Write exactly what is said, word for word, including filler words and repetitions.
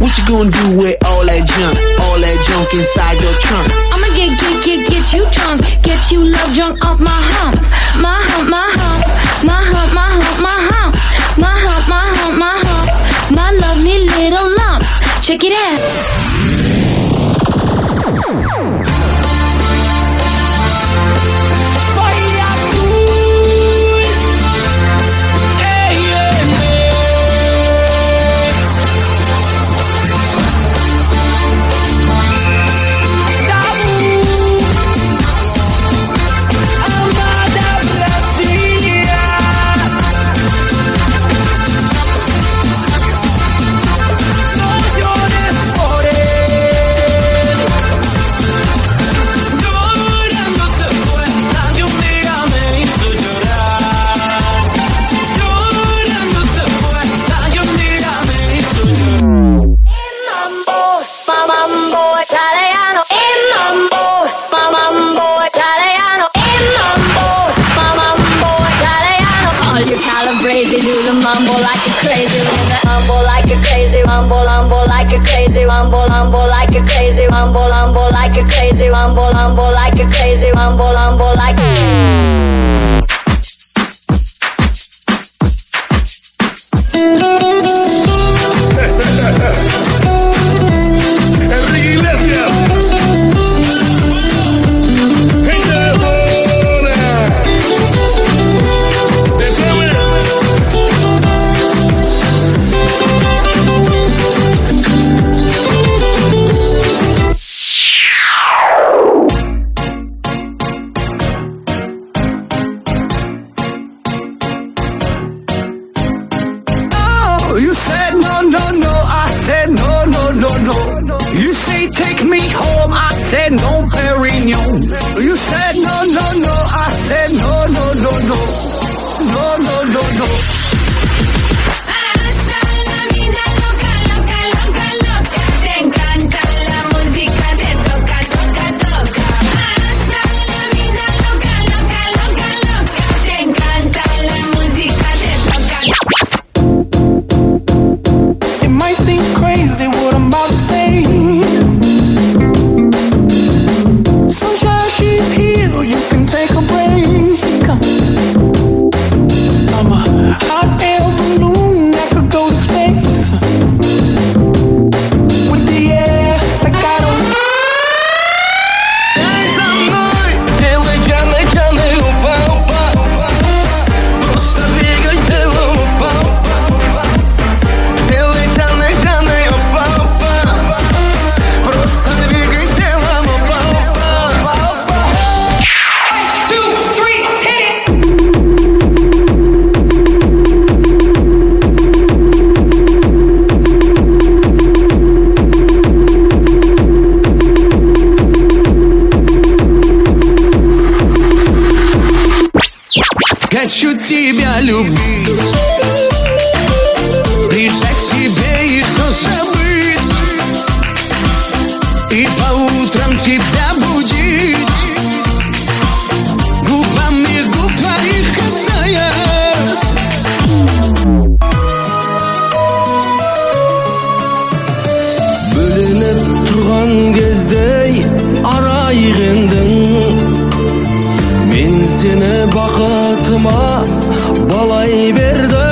What you gonna do with all that junk? All that junk inside your trunk? I'ma get, get, get, get you drunk. Get you love drunk off my hump. My hump, my hump. My hump, my hump, my hump. My hump, my hump, my hump. My lovely little lumps. Check it out. Crazy, do the mambo like a crazy, mambo like a crazy, mambo, mambo like a crazy, mambo, mambo like a crazy, mambo, mambo like a crazy, mambo, mambo like a crazy, mambo, mambo like. You say take me home, I said no, Perignon. You said no, no, no, I said no, no, no, no, no, no, no, no. Hasta la vida loca, loca, loca, loca. Te encanta la música, te toca, toca, toca. Hasta la vida loca, loca, loca, loca. Te encanta la música, te toca. It might seem crazy what I'm about to say. Sunshine, she's here, you can take a break. I'm a hot air balloon that could go to space. With the air like I don't. Тело, джаны, упа, упа. Просто двигай телом, упа, упа. Тело, джаны, джаны, упа, упа. Просто двигай телом, упа, упа. One, two, three, hit it. Хочу тебя любить, прижать к себе и все забыть, и по утрам тебя будить, губами губ твоих касаясь. Бөлініп тұрған кезде арайғендің, мен сені бақытыма балай бердім.